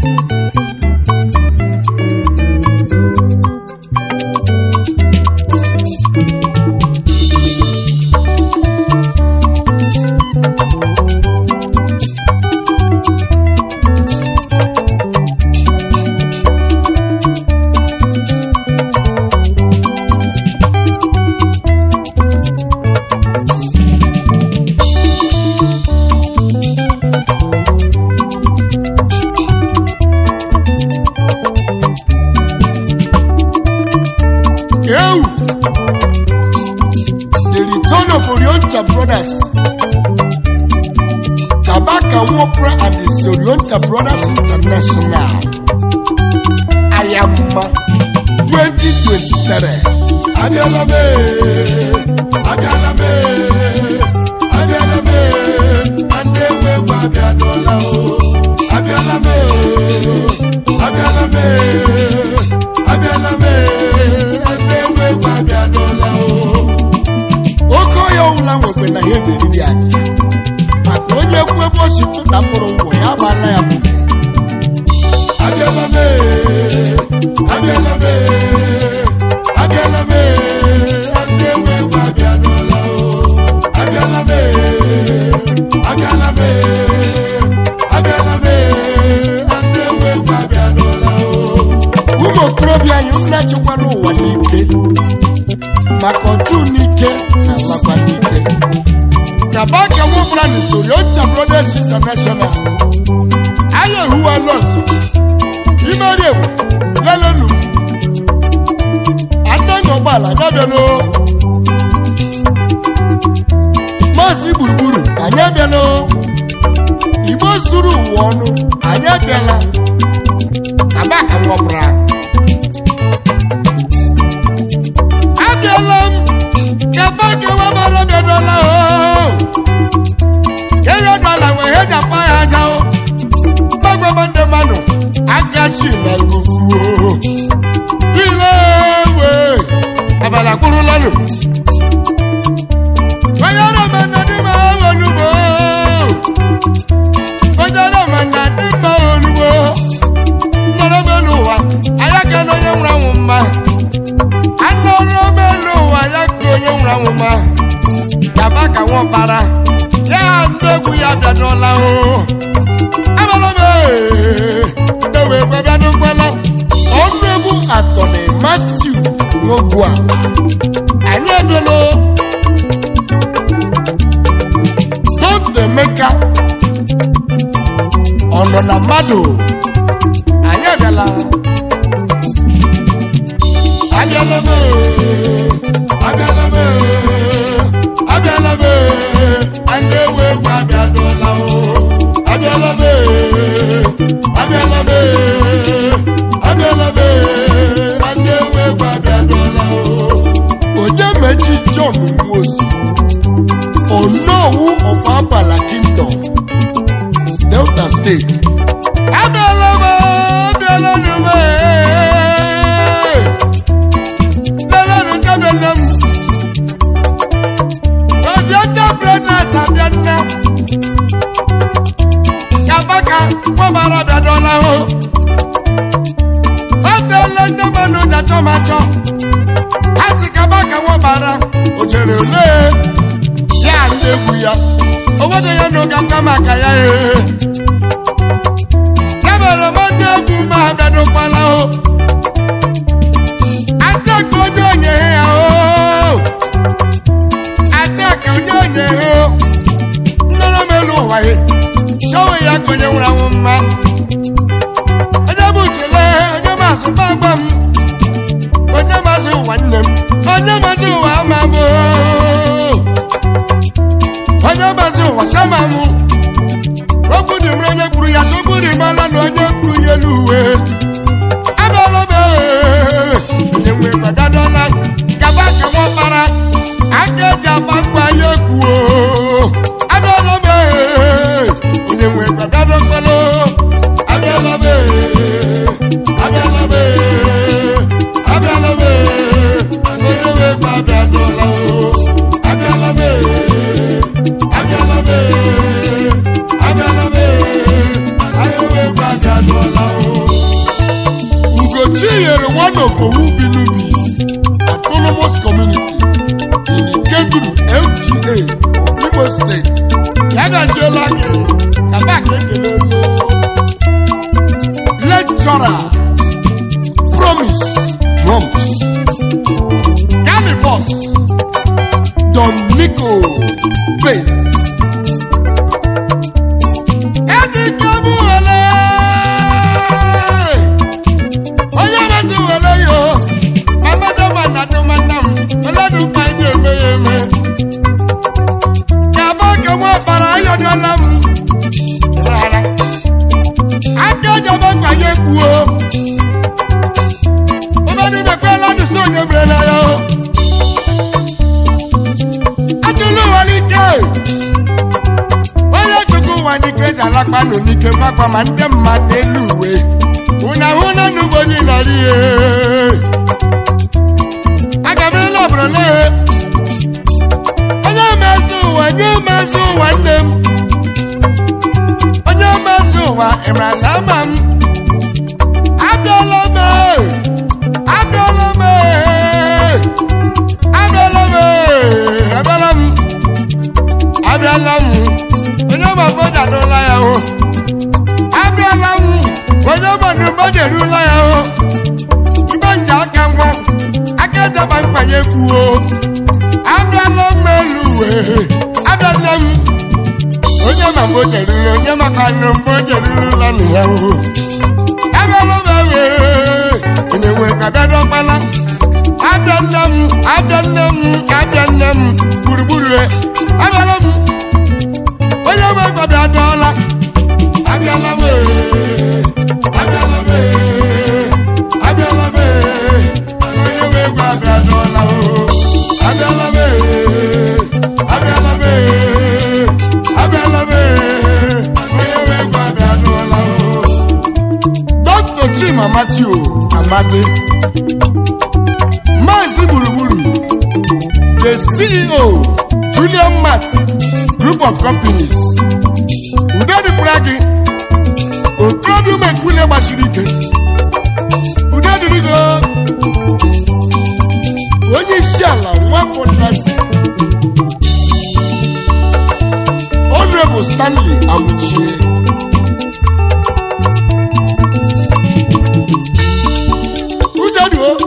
The return of Oriental Brothers, Kabaka Wopra and the Oriental Brothers International. Ayama 2023. Abialame, Abialame, Abialame, and they will Abiadola. Abialame, Abialame, Abialame, and they will Abiadola. Okoyo Ulawe when I hear the Diat. Makoye Pueblo to Naporo, Yabala. Abialame, Abialame, Abialame, and they will Abiadola. Abialame, Abialame, Abialame, and they will Abiadola. Umo Krobia, you let you one Nike. Makotu Nike, and Lapa Nike. Kabaka Wopra and the Oriental Brothers International. Aye, who are lost. Imere lelenu adango bala nyabelo masi buruburu anyabelo ibo suru wonu anyabela Kabaka Wopra abelam Kabaka Wopra bedola o keyo dola we heja pa haja o magbo mande manu agachi na ngufu ilewe abala kuru lanu wayara manadima olubo wayara manadima olubo noro meluwa ayaka no yewra wumma anoro meluwa ayaka yewra wumma Kabaka Wopra ya ndegu ya biadola o abalome Honorable Attorney Matthew Ngogwa Anyabelo Dr. Meka Ononamado Anyabela Abialame Abialame Abialame Andewe Abiadola Abialame Abialame Abialame Andewe Abiadola Oje Mechi John Nwosu Onowu of Abala Kingdom Delta State Abialame Abialame Lelanu Kabelem Ojeta Brothers Abiana Kabaka Wopra Abiadola Lende manu da tomato Asi Kabaka Wopra ojere ole ya ndegu ya owodo ya no Kabaka ya Kabara mandegu ma bedo kwala o Atako nyonye ya o Atako nyonye o Nana melu wa he Showe ya konye wura wumma Bam, onye mazi nwanne m, onye mazi ụwa amamụ, onye mazi ụwa chamamụ, okwu dị mre onye kwuru ya sokwu dị mala na onye kwuru ya eluwe. Abalome, onye nwe gbadadola, Kabaka Wopra, aka eji agbakwa ya ekwuo. Abalome, onye nwe gbadadokwalo, Abalome. Abialame, Abialame, Andewe Abiadola. Abialame, Abialame, Abialame, Andewe Abiadola. yere one of Omubinubi autonomous community in Igeduru LGA of Imo State. Yagajola ke kabake kelolo. Lecturer Promise Drums. Kami Boss Don Nico Bass. Alakpanu nike makwa mande maneluwe una nubodi naliye agabelo brole onye mezu wannem onye mezu wa emrasamam abelome onye maboja dola ya o abialamu onye maboja dola ya o ibanja aka nwa akaja bankpanye kuo abialamu eluwe abialamu onye maboja dola onye makanu maboja dola ya o abialamu ewe enwe kabedo pala abialamu buruburu abialamu onye magbabi adola abialawe onye magbabi adola o abialawe onye magbabi adola o. Dr. Chima Matthew Amadi Mazi Buruburu, the CEO Julian Matt Group of Companies. Udadi Pragi, Okobi Mekule Bashirike. Udadi Rigo, Onye Shala, one for Nasi. Honorable Stanley Amuchie. Udadi o.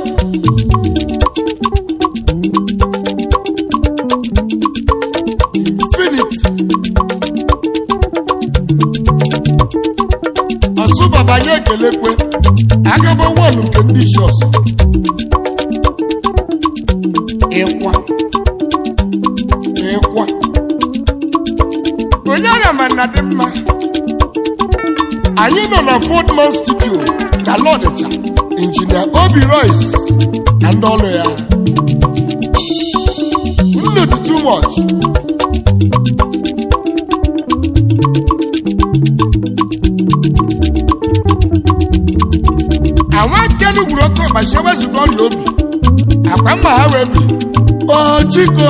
Banye kelekwe agaba wonu nke ndị shos ịkwa onye ara mana dị mma anyị nọ na Fort Mount Studio na Lọdịcha Engineer Obi Royce na ndị ọrụ ya nno dị too much. Àwọn kẹ́nu gbùrọ̀kọ̀ bàṣẹ́wẹ́ ṣùgbọ́n lóbi àpamọ́ àwẹ̀ bì ọ̀chíkọ.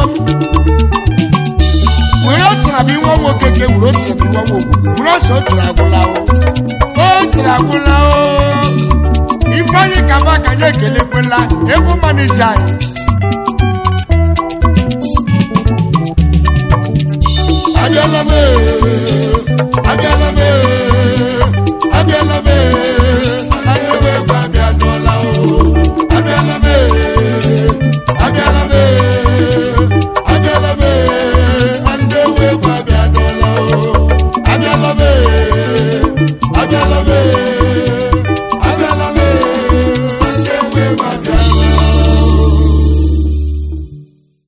Wúrọ̀ tìrà bí wọ́n wọ kéke wúrọ̀ tìrà bí wọ́n wọ òkùnkùn wúrọ̀ sọ tìrà àgùnlá o. Ó tìrà àgùnlá o. Ifeanyi kaba kanye kele kwela ebu manija yi. Abialame.